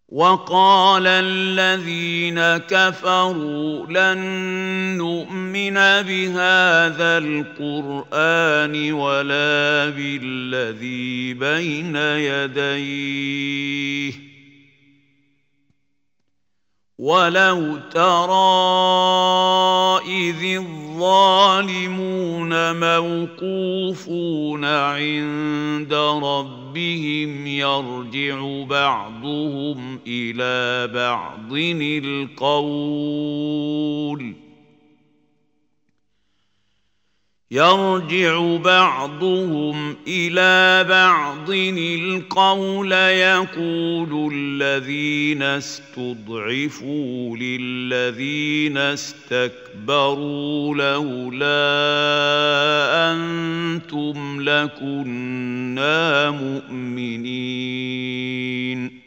وقال الذين كفروا لن نؤمن بهذا القرآن ولا بالذي بين يديه ولو ترى إذ الظالمون موقوفون عند ربهم يرجع بعضهم إلى بعض القول يقول الذين استضعفوا للذين استكبروا لولا أنتم لكنا مؤمنين